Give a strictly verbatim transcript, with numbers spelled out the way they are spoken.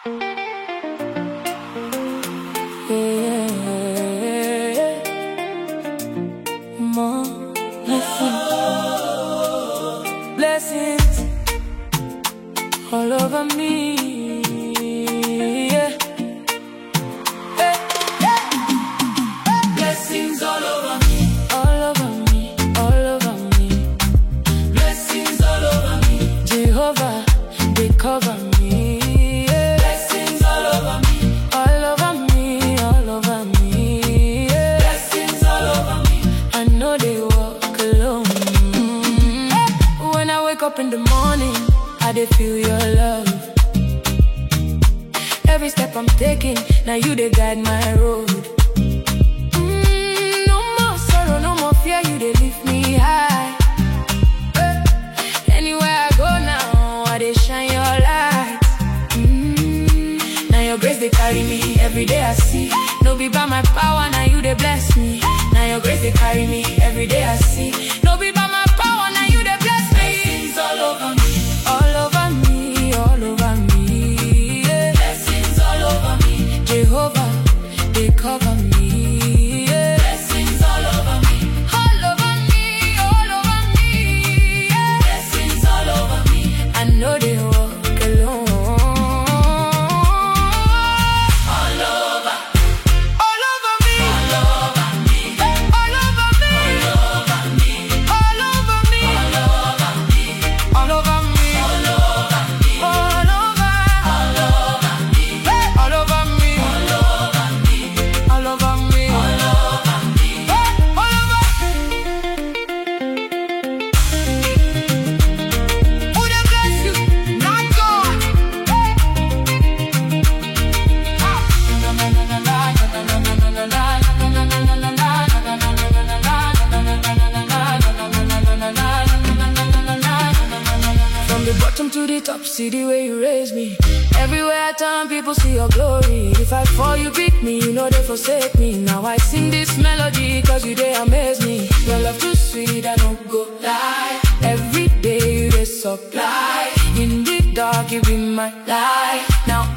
Yeah. More blessings, blessings all over me. Yeah. Hey, yeah. Blessings all over me, all over me, all over me. Blessings all over me. Jehovah, they cover me. Up in the morning, I dey feel your love. Every step I'm taking, now you dey guide my road. Mm, no more sorrow, no more fear, you dey lift me high. Hey. Anywhere I go now, I dey shine your light. Mm, now your grace dey carry me, every day I see. No be by my power, now you dey bless me. Now your grace dey carry me, every day I see. No be by my power, now you dey bless me. All over me, all over me, all over me, yeah. Blessings all over me. Jehovah, they cover me, yeah. Blessings all over me, all over me, all over me, yeah. Blessings all over me. I know they walk alone. All over, all over me, all over me, all over me, all over me, all over me. All over me, all over me, all over, all over me, all over me, all over me, all over me, all over me, all over. Who dey bless you? Not God. From the bottom to the top, see the way you raise me. Everywhere I turn, people see your glory. If I fall, you pick me, you know they forsake me. Now I sing this melody, cause you they amaze me. Your love too sweet, I don't go lie. Every day you they supply. In the dark, you be my light. Now